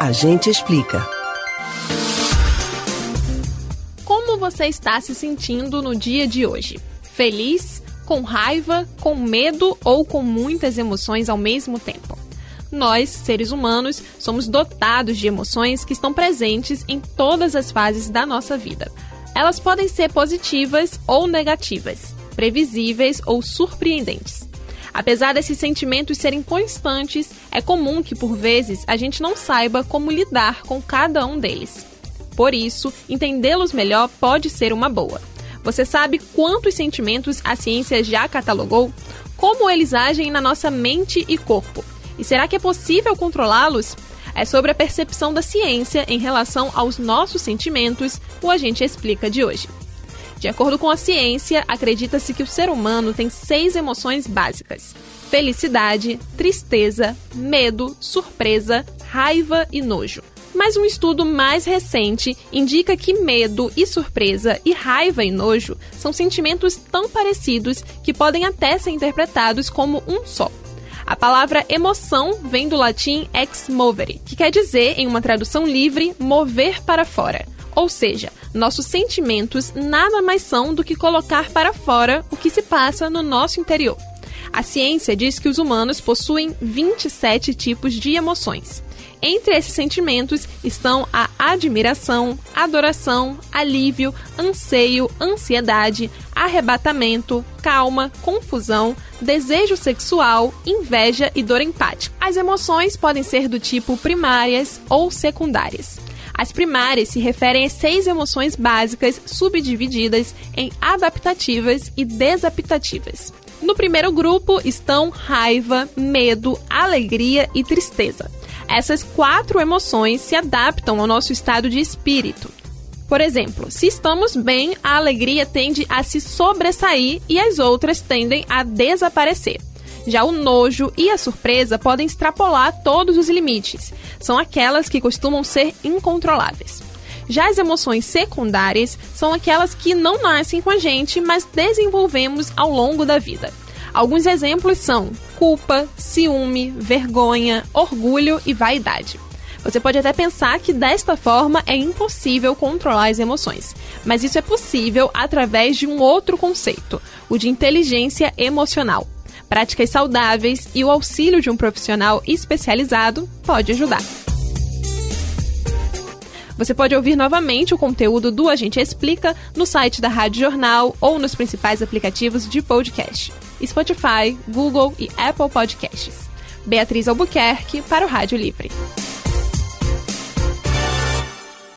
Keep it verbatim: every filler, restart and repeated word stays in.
A gente explica. Como você está se sentindo no dia de hoje? Feliz? Com raiva? Com medo ou com muitas emoções ao mesmo tempo? Nós, seres humanos, somos dotados de emoções que estão presentes em todas as fases da nossa vida. Elas podem ser positivas ou negativas, previsíveis ou surpreendentes. Apesar desses sentimentos serem constantes, é comum que, por vezes, a gente não saiba como lidar com cada um deles. Por isso, entendê-los melhor pode ser uma boa. Você sabe quantos sentimentos a ciência já catalogou? Como eles agem na nossa mente e corpo? E será que é possível controlá-los? É sobre a percepção da ciência em relação aos nossos sentimentos o A Gente Explica de hoje. De acordo com a ciência, acredita-se que o ser humano tem seis emoções básicas: felicidade, tristeza, medo, surpresa, raiva e nojo. Mas um estudo mais recente indica que medo e surpresa e raiva e nojo são sentimentos tão parecidos que podem até ser interpretados como um só. A palavra emoção vem do latim ex movere, que quer dizer, em uma tradução livre, mover para fora. Ou seja, nossos sentimentos nada mais são do que colocar para fora o que se passa no nosso interior. A ciência diz que os humanos possuem vinte e sete tipos de emoções. Entre esses sentimentos estão a admiração, adoração, alívio, anseio, ansiedade, arrebatamento, calma, confusão, desejo sexual, inveja e dor empática. As emoções podem ser do tipo primárias ou secundárias. As primárias se referem às seis emoções básicas subdivididas em adaptativas e desadaptativas. No primeiro grupo estão raiva, medo, alegria e tristeza. Essas quatro emoções se adaptam ao nosso estado de espírito. Por exemplo, se estamos bem, a alegria tende a se sobressair e as outras tendem a desaparecer. Já o nojo e a surpresa podem extrapolar todos os limites. São aquelas que costumam ser incontroláveis. Já as emoções secundárias são aquelas que não nascem com a gente, mas desenvolvemos ao longo da vida. Alguns exemplos são culpa, ciúme, vergonha, orgulho e vaidade. Você pode até pensar que desta forma é impossível controlar as emoções, mas isso é possível através de um outro conceito, o de inteligência emocional. Práticas saudáveis e o auxílio de um profissional especializado pode ajudar. Você pode ouvir novamente o conteúdo do A Gente Explica no site da Rádio Jornal ou nos principais aplicativos de podcast: Spotify, Google e Apple Podcasts. Beatriz Albuquerque para o Rádio Livre.